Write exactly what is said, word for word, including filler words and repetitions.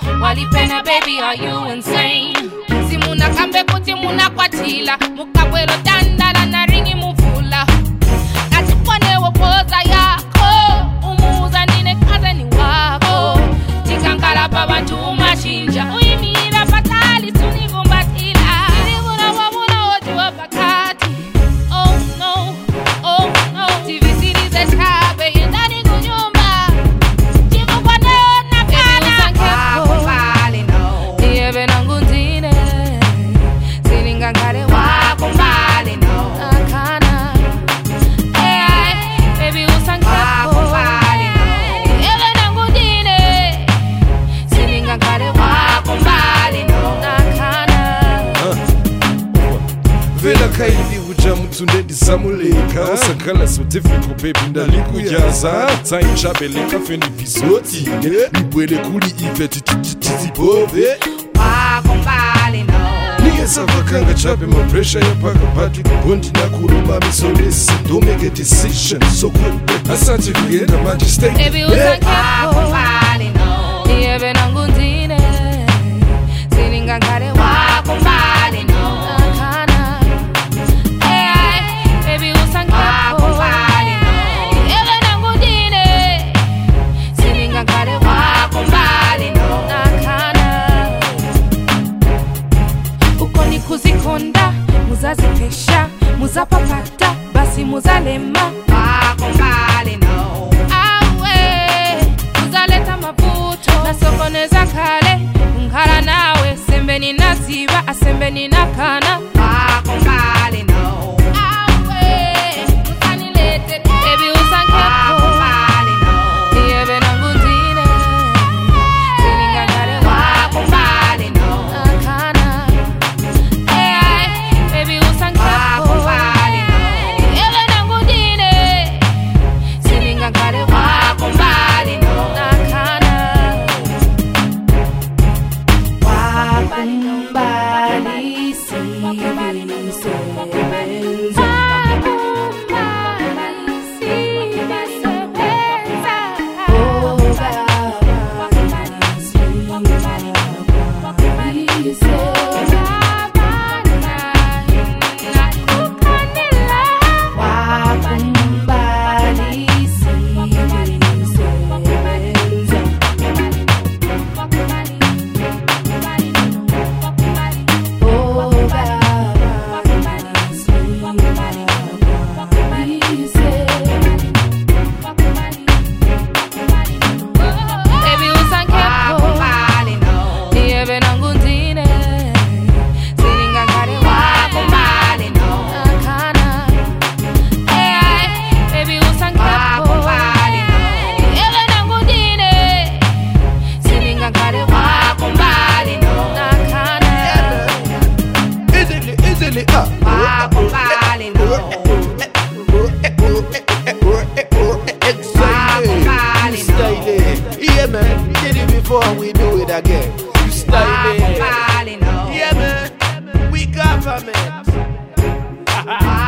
walipena baby are you insane? Simuna kambe kuti muna kwatila mukabwelo dandala na ringi muvula katipone wopoza yako umuza nine kaze ni wako tikangala pa bantu umashinja uyimira patali tunigumbatila ilibuna wabuna wote wapakati. Oh no, oh no, T V series escape yendani kunyumba chivo kwa nena kana wakumbali no iebe nangundine siningangare wakumbali no akana hey baby usankepo wakumbali no iebe nangundine siningangare wakumbali no akana Vela kaili uja mtunde disamuleka Osakala so difficult baby ndali kujaza Time chabeleka fendi vizoti Nibwele kuli iveti titizi bove wakumbali no Niye savakanga chape ma pressure ya paka pati Kubondi na kuruma so listen Don't make a decision so quick Asante kugenda majesty baby usankepo wakumbali no iebe nangundine siningangare wakumbali no akana hey baby usankepo wakumbali no iebe nangundine siningangare wakumbali no akana uko ni kuzikonda muzazipesha muzapapata basi muzalema wakumbali no awe muzaleta mavuto nasokoneza kale ngala nawe sembeni naziba asembeni nakana wakumbali no awe musanilete baby usankepo wakumbali no iebe nangundine siningangare wakumbali no akana hey baby usankepo wakumbali no iebe nangundine siningangare wakumbali no akana wakumbali sibisebenza We do it again. You stay there. Yeah, man. We government.